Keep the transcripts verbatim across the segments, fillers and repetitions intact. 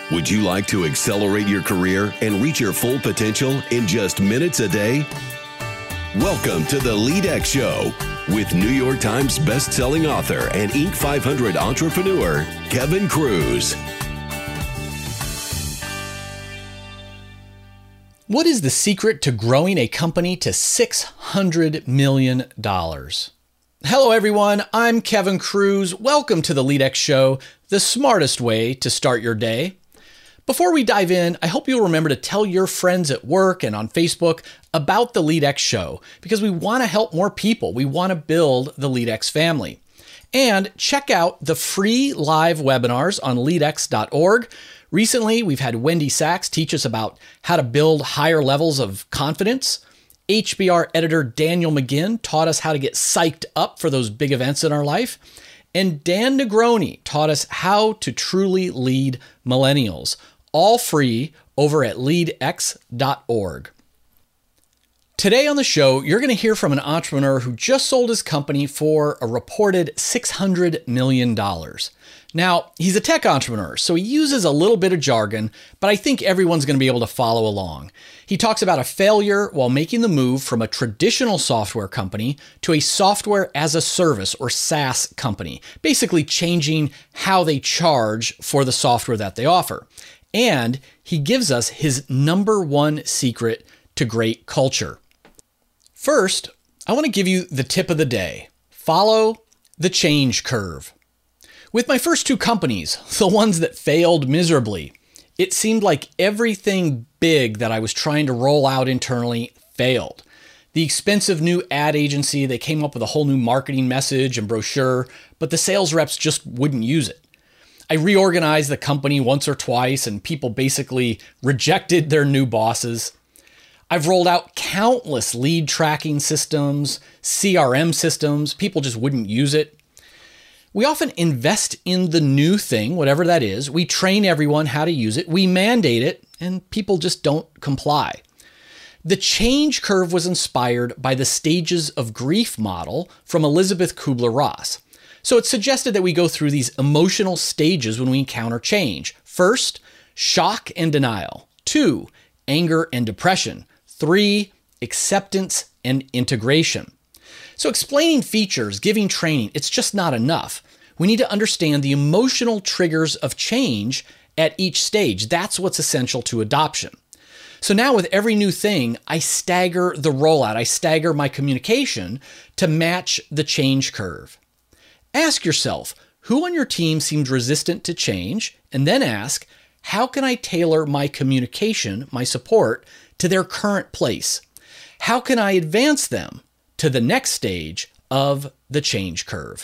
Would you like to accelerate your career and reach your full potential in just minutes a day? Welcome to the LeadX Show with New York Times best-selling author and Inc five hundred entrepreneur, Kevin Kruse. What is the secret to growing a company to six hundred million dollars? Hello, everyone. I'm Kevin Kruse. Welcome to the LeadX Show, the smartest way to start your day. Before we dive in, I hope you'll remember to tell your friends at work and on Facebook about the LeadX Show, because we want to help more people. We want to build the LeadX family. And check out the free live webinars on lead x dot org. Recently, we've had Wendy Sachs teach us about how to build higher levels of confidence. H B R editor Daniel McGinn taught us how to get psyched up for those big events in our life. And Dan Negroni taught us how to truly lead millennials. All free over at lead x dot org. Today on the show, you're going to hear from an entrepreneur who just sold his company for a reported six hundred million dollars. Now, he's a tech entrepreneur, so he uses a little bit of jargon, but I think everyone's going to be able to follow along. He talks about a failure while making the move from a traditional software company to a software as a service or SaaS company, basically changing how they charge for the software that they offer. And he gives us his number one secret to great culture. First, I want to give you the tip of the day. Follow the change curve. With my first two companies, the ones that failed miserably, it seemed like everything big that I was trying to roll out internally failed. The expensive new ad agency, they came up with a whole new marketing message and brochure, but the sales reps just wouldn't use it. I reorganized the company once or twice and people basically rejected their new bosses. I've rolled out countless lead tracking systems, C R M systems. People just wouldn't use it. We often invest in the new thing, whatever that is. We train everyone how to use it. We mandate it, and people just don't comply. The change curve was inspired by the stages of grief model from Elizabeth Kubler-Ross. So it suggested that we go through these emotional stages when we encounter change. First, shock and denial. Two, anger and depression. Three, acceptance and integration. So explaining features, giving training, it's just not enough. We need to understand the emotional triggers of change at each stage. That's what's essential to adoption. So now with every new thing, I stagger the rollout. I stagger my communication to match the change curve. Ask yourself, who on your team seems resistant to change? And then ask, how can I tailor my communication, my support, to their current place? How can I advance them to the next stage of the change curve?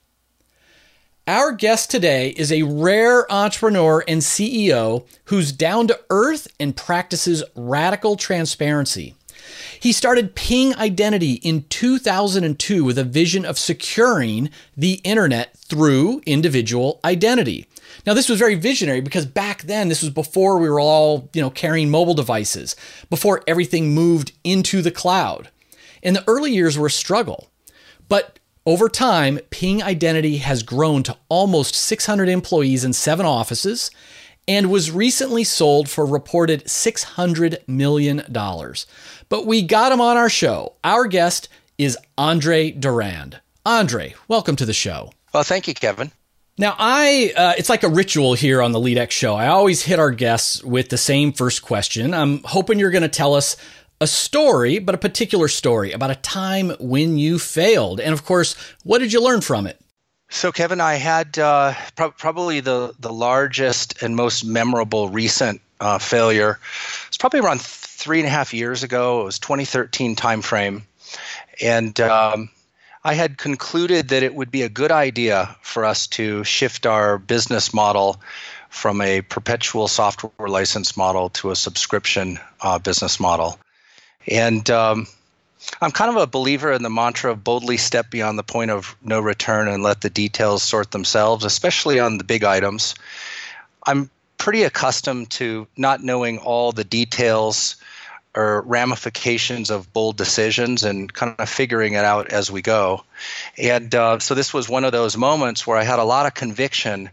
Our guest today is a rare entrepreneur and C E O who's down to earth and practices radical transparency. He started Ping Identity in two thousand two with a vision of securing the internet through individual identity. Now, this was very visionary because back then, this was before we were all, you know, carrying mobile devices, before everything moved into the cloud. And the early years were a struggle. But over time, Ping Identity has grown to almost six hundred employees in seven offices and was recently sold for a reported six hundred million dollars. But we got him on our show. Our guest is Andre Durand. Andre, welcome to the show. Well, thank you, Kevin. Now, I uh, it's like a ritual here on the LeadX Show. I always hit our guests with the same first question. I'm hoping you're going to tell us a story, but a particular story about a time when you failed. And of course, what did you learn from it? So, Kevin, I had uh, pro- probably the, the largest and most memorable recent uh, failure. It's probably around three and a half years ago. It was twenty thirteen timeframe. And um, I had concluded that it would be a good idea for us to shift our business model from a perpetual software license model to a subscription uh, business model. And um, I'm kind of a believer in the mantra of boldly step beyond the point of no return and let the details sort themselves, especially on the big items. I'm pretty accustomed to not knowing all the details or ramifications of bold decisions and kind of figuring it out as we go. And uh, so this was one of those moments where I had a lot of conviction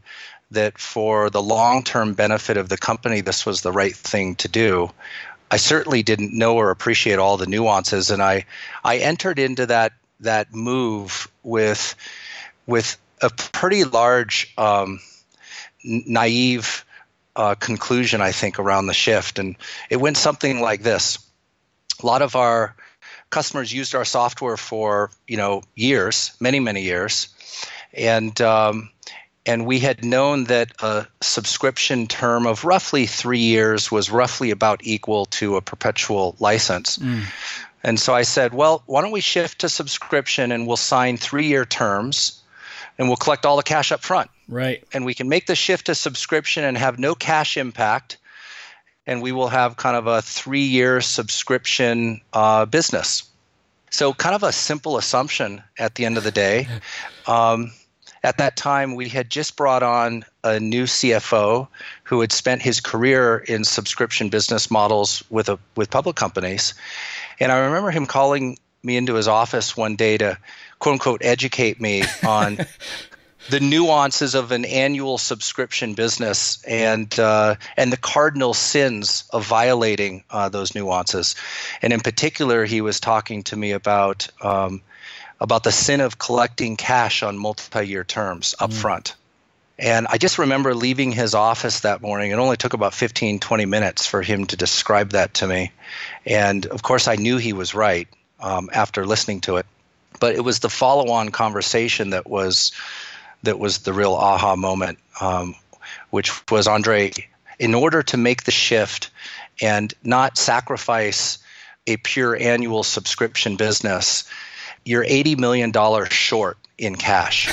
that for the long-term benefit of the company, this was the right thing to do. I certainly didn't know or appreciate all the nuances, and I I entered into that that move with with a pretty large um, naive uh, conclusion, I think, around the shift, and it went something like this. A lot of our customers used our software for you know years, many many years, and um, And we had known that a subscription term of roughly three years was roughly about equal to a perpetual license. Mm. And so I said, well, why don't we shift to subscription and we'll sign three-year terms and we'll collect all the cash up front. Right. And we can make the shift to subscription and have no cash impact. And we will have kind of a three-year subscription uh, business. So kind of a simple assumption at the end of the day. Um, At that time, we had just brought on a new C F O who had spent his career in subscription business models with a, with public companies. And I remember him calling me into his office one day to, quote unquote, educate me on the nuances of an annual subscription business and uh, and the cardinal sins of violating uh, those nuances. And in particular, he was talking to me about um, about the sin of collecting cash on multi-year terms up mm. front. And I just remember leaving his office that morning. It only took about fifteen, twenty minutes for him to describe that to me. And of course, I knew he was right um, after listening to it. But it was the follow-on conversation that was that was the real aha moment, um, which was, Andre, in order to make the shift and not sacrifice a pure annual subscription business, you're eighty million dollars short in cash.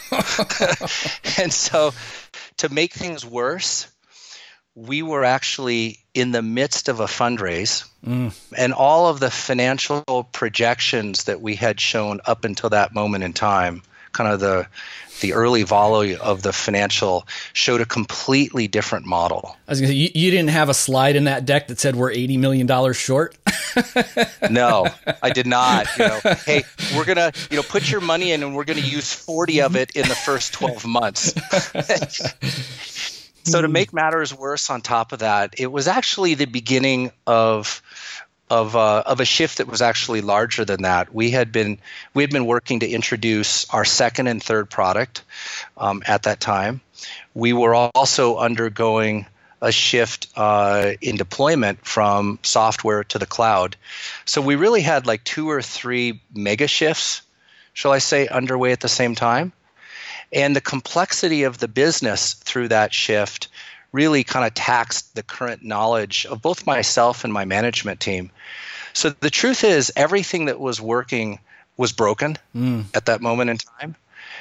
And so to make things worse, we were actually in the midst of a fundraise, mm. and all of the financial projections that we had shown up until that moment in time, kind of the the early volley of the financial, showed a completely different model. I was going to say, you, you didn't have a slide in that deck that said we're eighty million dollars short? No, I did not. You know, hey, we're going to, you know, put your money in and we're going to use forty of it in the first twelve months. So to make matters worse on top of that, it was actually the beginning of of uh, of a shift that was actually larger than that. We had been we had been working to introduce our second and third product um, at that time. We were also undergoing a shift uh, in deployment from software to the cloud. So we really had like two or three mega shifts, shall I say, underway at the same time. And the complexity of the business through that shift really kind of taxed the current knowledge of both myself and my management team. So the truth is, everything that was working was broken mm. at that moment in time.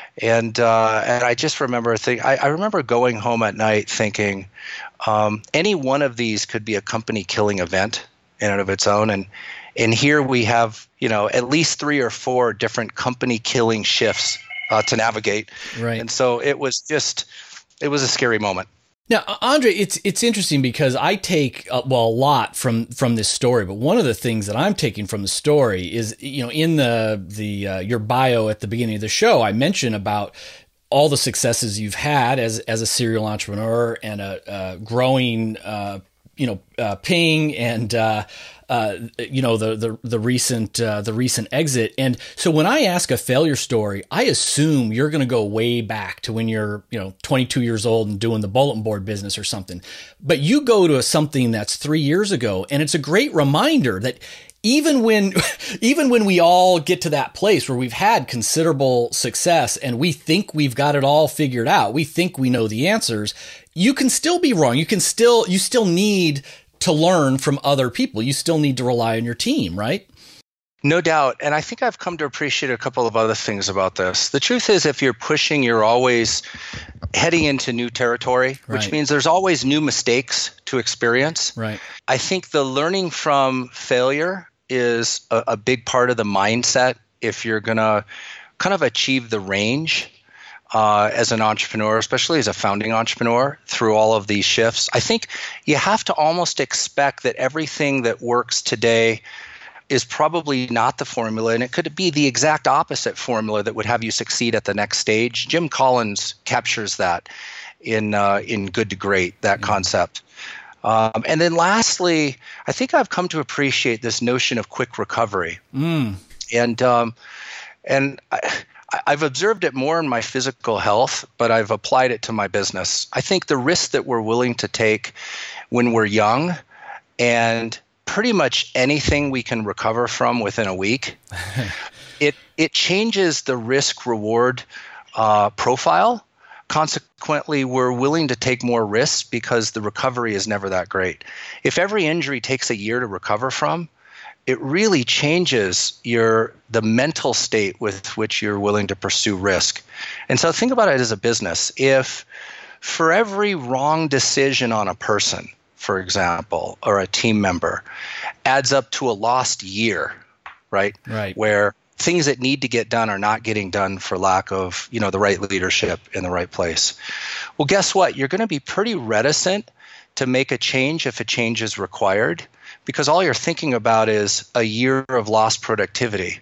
And uh, and I just remember think I, I remember going home at night thinking, um, any one of these could be a company killing event in and of its own. And and here we have, you know, at least three or four different company killing shifts uh, to navigate. Right. And so it was just, it was a scary moment. Now, Andre, it's it's interesting because I take uh, well a lot from from this story, but one of the things that I'm taking from the story is, you know, in the the uh, your bio at the beginning of the show, I mentioned about all the successes you've had as as a serial entrepreneur and a, a growing, uh, you know, uh, Ping and. Uh, Uh, you know, the the the recent uh, the recent exit. And so when I ask a failure story, I assume you're going to go way back to when you're, you know, twenty-two years old and doing the bulletin board business or something. But you go to something that's three years ago, and it's a great reminder that even when even when we all get to that place where we've had considerable success and we think we've got it all figured out, we think we know the answers, you can still be wrong. You can still you still need to learn from other people. You still need to rely on your team, right? No doubt. And I think I've come to appreciate a couple of other things about this. The truth is, if you're pushing, you're always heading into new territory, right. Which means there's always new mistakes to experience. Right. I think the learning from failure is a, a big part of the mindset if you're going to kind of achieve the range Uh, as an entrepreneur, especially as a founding entrepreneur through all of these shifts. I think you have to almost expect that everything that works today is probably not the formula, and it could be the exact opposite formula that would have you succeed at the next stage. Jim Collins captures that. in uh, in good to great, that mm. concept. Um, and then lastly, I think I've come to appreciate this notion of quick recovery. Mm. And um, and I, I've observed it more in my physical health, but I've applied it to my business. I think the risk that we're willing to take when we're young, and pretty much anything we can recover from within a week, it it changes the risk reward uh, profile. Consequently, we're willing to take more risks because the recovery is never that great. If every injury takes a year to recover from, it really changes your the mental state with which you're willing to pursue risk. And so think about it as a business. If for every wrong decision on a person, for example, or a team member, adds up to a lost year, right? Right. Where things that need to get done are not getting done for lack of, you know, the right leadership in the right place. Well, guess what? You're going to be pretty reticent to make a change if a change is required, because all you're thinking about is a year of lost productivity.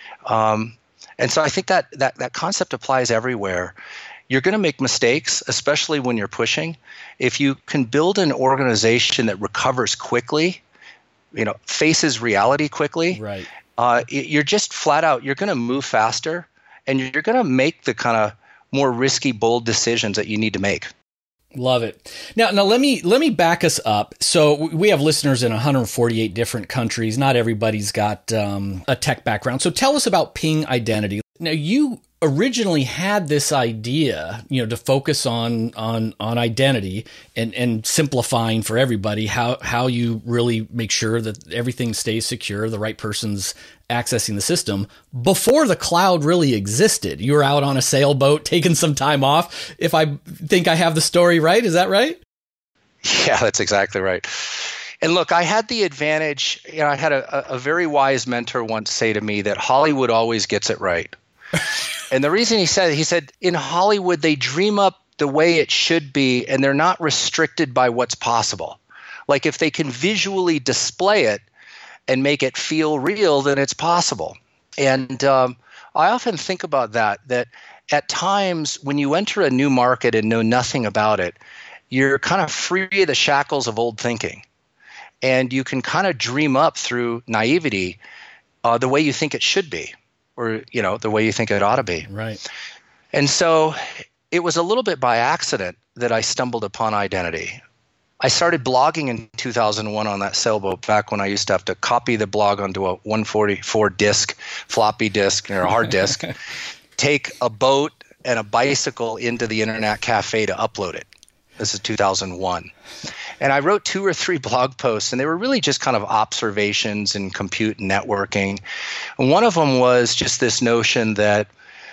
Um, and so I think that that that concept applies everywhere. You're going to make mistakes, especially when you're pushing. If you can build an organization that recovers quickly, you know, faces reality quickly, right. Uh, you're just flat out, you're going to move faster, and you're going to make the kind of more risky, bold decisions that you need to make. Love it. Now, now let me let me back us up. So we have listeners in one hundred forty-eight different countries. Not everybody's got um, a tech background. So tell us about Ping Identity. Now, you originally had this idea, you know, to focus on on on identity and and simplifying for everybody how how you really make sure that everything stays secure, the right person's accessing the system before the cloud really existed. You were out on a sailboat taking some time off. If I think I have the story right, is that right? Yeah, that's exactly right. And look, I had the advantage, you know, I had a, a very wise mentor once say to me that Hollywood always gets it right. And the reason he said, he said, in Hollywood, they dream up the way it should be, and they're not restricted by what's possible. Like if they can visually display it and make it feel real, then it's possible. And um, I often think about that, that at times when you enter a new market and know nothing about it, you're kind of free of the shackles of old thinking. And you can kind of dream up through naivety uh, the way you think it should be. Or, you know, the way you think it ought to be. Right. And so it was a little bit by accident that I stumbled upon identity. I started blogging in two thousand one on that sailboat back when I used to have to copy the blog onto a one forty-four disk, floppy disk, or a hard disk, take a boat and a bicycle into the internet cafe to upload it. This is two thousand one. And I wrote two or three blog posts, and they were really just kind of observations in compute and networking. And one of them was just this notion that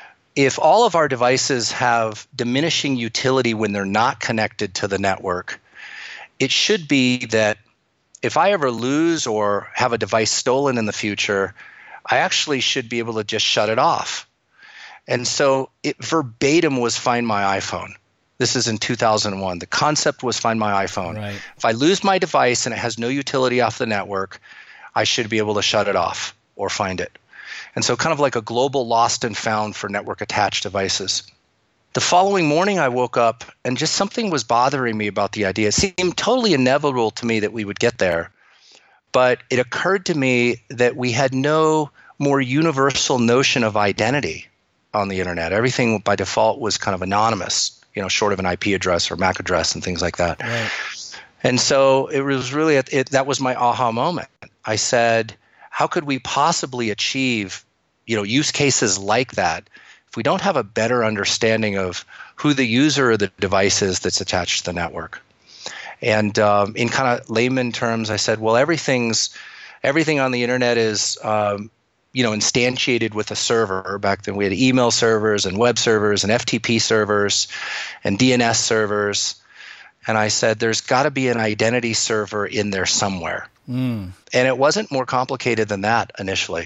if all of our devices have diminishing utility when they're not connected to the network, it should be that if I ever lose or have a device stolen in the future, I actually should be able to just shut it off. And so it verbatim was Find My iPhone. This is in two thousand one. The concept was Find My iPhone. Right. If I lose my device and it has no utility off the network, I should be able to shut it off or find it. And so kind of like a global lost and found for network attached devices. The following morning I woke up and just something was bothering me about the idea. It seemed totally inevitable to me that we would get there. But it occurred to me that we had no more universal notion of identity on the internet. Everything by default was kind of anonymous, you know, short of an I P address or M A C address and things like that. Right. And so it was really, it, that was my aha moment. I said, how could we possibly achieve, you know, use cases like that if we don't have a better understanding of who the user of the device is that's attached to the network? And um, in kind of layman terms, I said, well, everything's everything on the internet is, um, you know, instantiated with a server. Back then we had email servers and web servers and F T P servers and D N S servers. And I said, there's got to be an identity server in there somewhere. Mm. And it wasn't more complicated than that initially.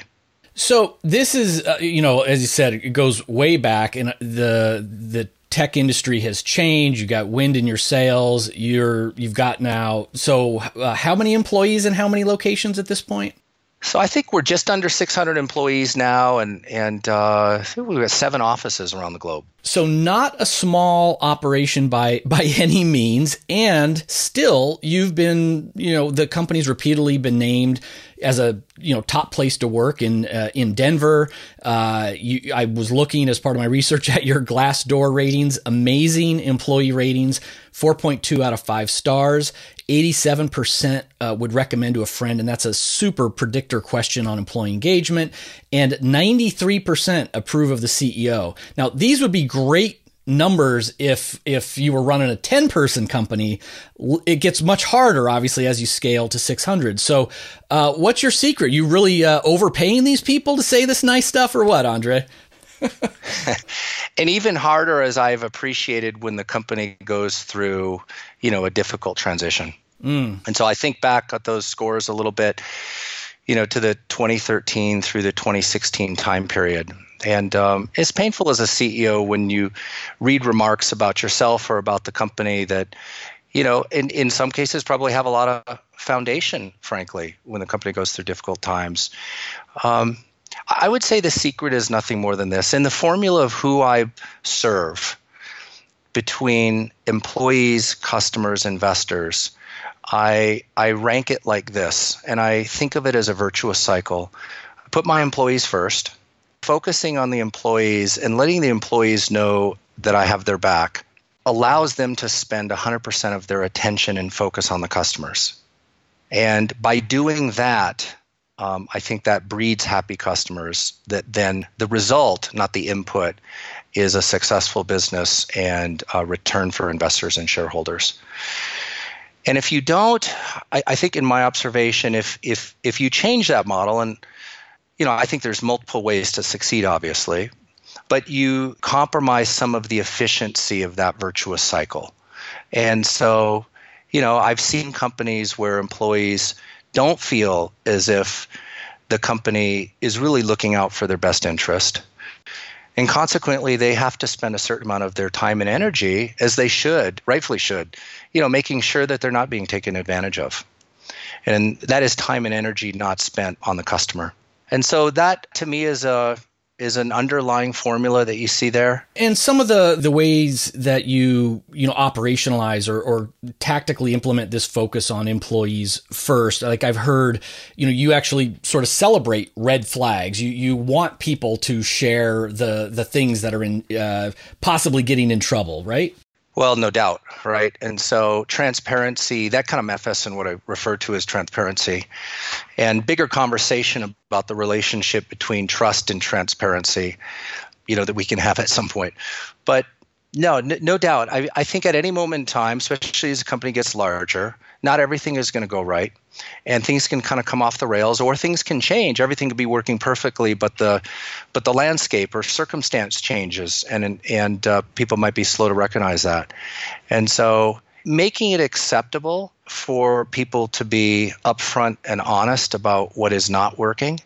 So this is, uh, you know, as you said, it goes way back, and the the tech industry has changed. You got wind in your sails. You're you've got now. So uh, how many employees and how many locations at this point? So I think we're just under six hundred employees now, and and uh, I think we've got seven offices around the globe. So not a small operation by by any means, and still you've been, you know, the company's repeatedly been named as a, you know, top place to work in uh, in Denver. Uh, you, I was looking as part of my research at your Glassdoor ratings, amazing employee ratings, four point two out of five stars. eighty-seven percent uh, would recommend to a friend, and that's a super predictor question on employee engagement. And ninety-three percent approve of the C E O. Now, these would be great numbers if if you were running a ten-person company. It gets much harder, obviously, as you scale to six hundred. So uh, what's your secret? You really uh, overpaying these people to say this nice stuff, or what, Andre? And even harder, as I've appreciated when the company goes through, you know, a difficult transition. Mm. And so I think back at those scores a little bit, you know, to the twenty thirteen through the twenty sixteen time period. And um, it's painful as a C E O when you read remarks about yourself or about the company that, you know, in, in some cases probably have a lot of foundation, frankly, when the company goes through difficult times. Um, I would say the secret is nothing more than this. In the formula of who I serve between employees, customers, investors, I I rank it like this, and I think of it as a virtuous cycle. I put my employees first, focusing on the employees and letting the employees know that I have their back allows them to spend one hundred percent of their attention and focus on the customers. And by doing that, Um, I think that breeds happy customers, that then the result, not the input, is a successful business and a return for investors and shareholders. And if you don't, I, I think in my observation, if if if you change that model, and you know, I think there's multiple ways to succeed, obviously, but you compromise some of the efficiency of that virtuous cycle. And so, you know, I've seen companies where employees don't feel as if the company is really looking out for their best interest. And consequently, they have to spend a certain amount of their time and energy, as they should, rightfully should, you know, making sure that they're not being taken advantage of. And that is time and energy not spent on the customer. And so that, to me, is a is an underlying formula that you see there. And some of the, the ways that you, you know, operationalize or, or tactically implement this focus on employees first, like I've heard, you know, you actually sort of celebrate red flags. You you want people to share the, the things that are in uh, possibly getting in trouble, right? Well, no doubt, right? And so transparency, that kind of manifests in what I refer to as transparency, and bigger conversation about the relationship between trust and transparency, you know, that we can have at some point. But no, n- no doubt. I, I think at any moment in time, especially as a company gets larger, not everything is going to go right. And things can kind of come off the rails, or things can change. Everything could be working perfectly, but the but the landscape or circumstance changes, and and uh, people might be slow to recognize that. And so making it acceptable for people to be upfront and honest about what is not working,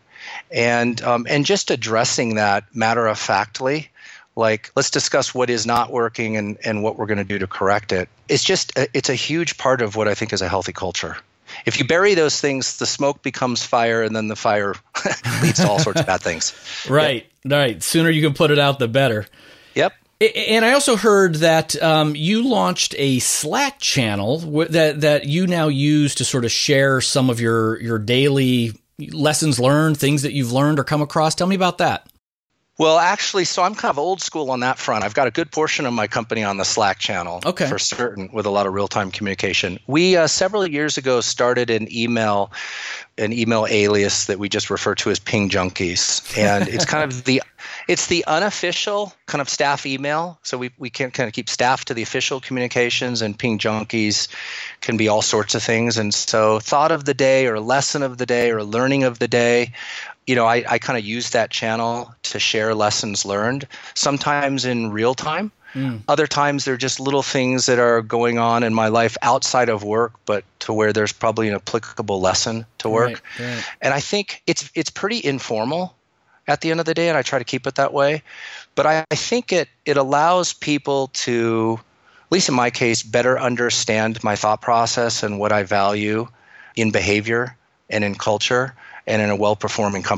and um, and just addressing that matter-of-factly, like, let's discuss what is not working and, and what we're going to do to correct it. It's just, a, it's a huge part of what I think is a healthy culture. If you bury those things, the smoke becomes fire, and then the fire leads to all sorts of bad things. Right, yep. Right. Sooner you can put it out, the better. Yep. And I also heard that um, you launched a Slack channel that that you now use to sort of share some of your, your daily lessons learned, things that you've learned or come across. Tell me about that. Well, actually, so I'm kind of old school on that front. I've got a good portion of my company on the Slack channel, okay, for certain, with a lot of real-time communication. We uh, several years ago started an email, an email alias that we just refer to as Ping Junkies, and it's kind of the, it's the unofficial kind of staff email. So we we can kind of keep staff to the official communications, and Ping Junkies can be all sorts of things. And so, thought of the day, or lesson of the day, or learning of the day. You know, I, I kind of use that channel to share lessons learned, sometimes in real time. Mm. Other times they're just little things that are going on in my life outside of work, but to where there's probably an applicable lesson to work. Right, right. And I think it's it's pretty informal at the end of the day, and I try to keep it that way. But I, I think it it allows people to, at least in my case, better understand my thought process and what I value in behavior and in culture and in a well-performing company.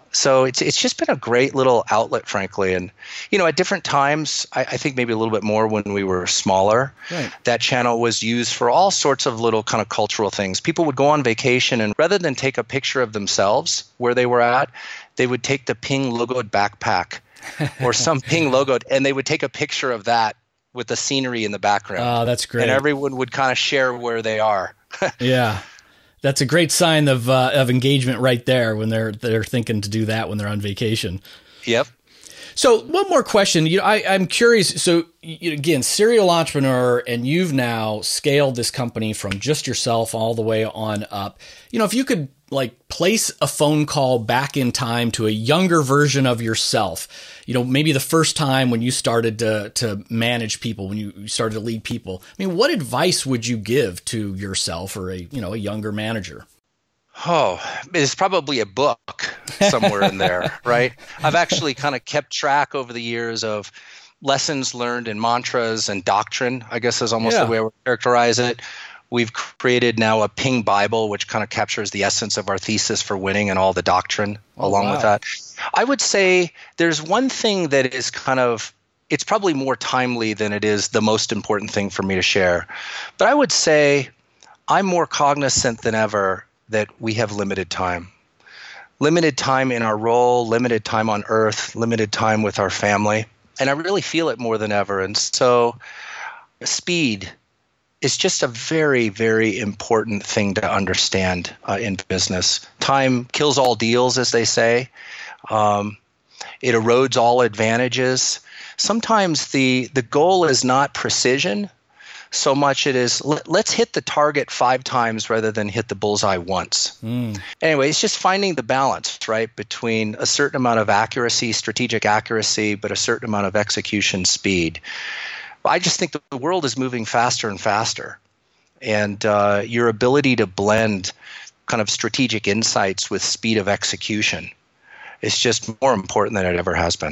So it's it's just been a great little outlet, frankly. And, you know, at different times, I, I think maybe a little bit more when we were smaller, right. That channel was used for all sorts of little kind of cultural things. People would go on vacation, and rather than take a picture of themselves where they were at, they would take the Ping logoed backpack or some Ping logoed, and they would take a picture of that with the scenery in the background. Oh, that's great. And everyone would kind of share where they are. Yeah. That's a great sign of uh, of engagement right there when they're they're thinking to do that when they're on vacation. Yep. So one more question. You know, I, I'm curious. So you, again, serial entrepreneur, and you've now scaled this company from just yourself all the way on up. You know, if you could like place a phone call back in time to a younger version of yourself, you know, maybe the first time when you started to to manage people, when you started to lead people, I mean, what advice would you give to yourself or a, you know, a younger manager? Oh, there's probably a book somewhere in there, right? I've actually kind of kept track over the years of lessons learned and mantras and doctrine, I guess is almost yeah. the way I would characterize it. We've created now a Ping Bible, which kind of captures the essence of our thesis for winning and all the doctrine oh, along wow. with that. I would say there's one thing that is kind of, it's probably more timely than it is the most important thing for me to share. But I would say I'm more cognizant than ever that we have limited time. Limited time in our role, limited time on earth, limited time with our family. And I really feel it more than ever. And so speed is just a very, very important thing to understand uh, in business. Time kills all deals, as they say. Um, it erodes all advantages. Sometimes the, the goal is not precision so much it is let, let's hit the target five times rather than hit the bullseye once. Mm. Anyway, it's just finding the balance, right, between a certain amount of accuracy, strategic accuracy, but a certain amount of execution speed. I just think the world is moving faster and faster. And uh, your ability to blend kind of strategic insights with speed of execution is just more important than it ever has been.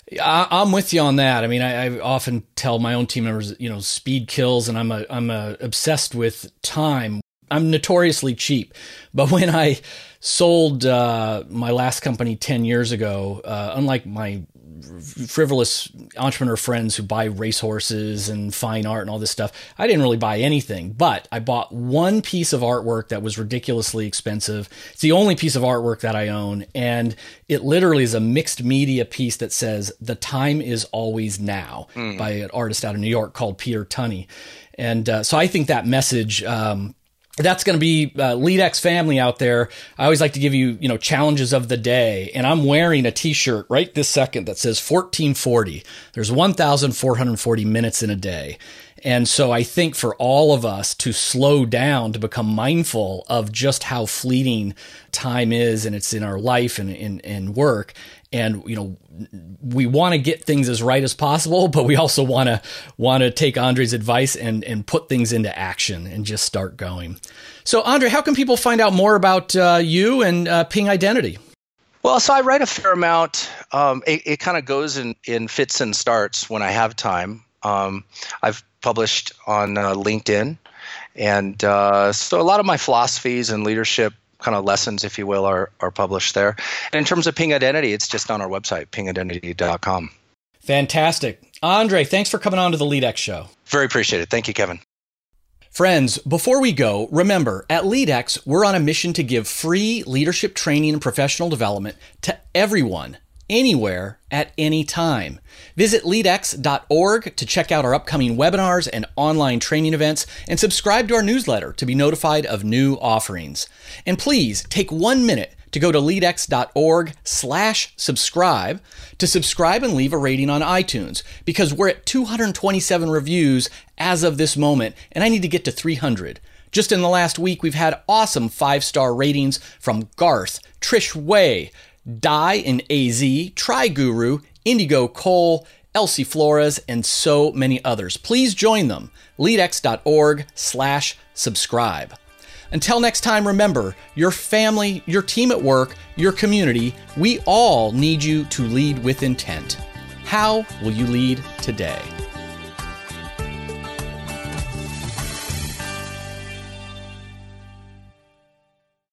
I'm with you on that. I mean, I, I often tell my own team members, you know, speed kills, and I'm a, I'm a obsessed with time. I'm notoriously cheap, but when I sold uh, my last company ten years ago, uh, unlike my frivolous entrepreneur friends who buy racehorses and fine art and all this stuff, I didn't really buy anything, but I bought one piece of artwork that was ridiculously expensive. It's the only piece of artwork that I own, and it literally is a mixed media piece that says "The time is always now" mm. by an artist out of New York called Peter Tunney. And uh, so I think that message, um, that's going to be uh, LeadX family out there. I always like to give you, you know, challenges of the day. And I'm wearing a t-shirt right this second that says fourteen forty. There's one thousand four hundred forty minutes in a day. And so I think for all of us to slow down, to become mindful of just how fleeting time is, and it's in our life and in, in work. And, you know, we want to get things as right as possible, but we also want to want to take Andre's advice and, and put things into action and just start going. So, Andre, how can people find out more about uh, you and uh, Ping Identity? Well, so I write a fair amount. Um, it it kind of goes in, in fits and starts when I have time. Um, I've published on uh, LinkedIn. And uh, so a lot of my philosophies and leadership kind of lessons, if you will, are are published there. And in terms of Ping Identity, it's just on our website, ping identity dot com. Fantastic. Andre, thanks for coming on to the LeadX show. Very appreciated. Thank you, Kevin. Friends, before we go, remember, at LeadX, we're on a mission to give free leadership training and professional development to everyone, anywhere, at any time. Visit lead x dot org to check out our upcoming webinars and online training events, and subscribe to our newsletter to be notified of new offerings. And please take one minute to go to lead x dot org slash subscribe to subscribe and leave a rating on iTunes, because we're at two hundred twenty-seven reviews as of this moment, and I need to get to three hundred. Just in the last week, we've had awesome five-star ratings from Garth, Trish Way, Die in A Z, Try Guru, Indigo Cole, Elsie Flores, and so many others. Please join them. lead x dot org slash subscribe. Until next time, remember, your family, your team at work, your community, we all need you to lead with intent. How will you lead today?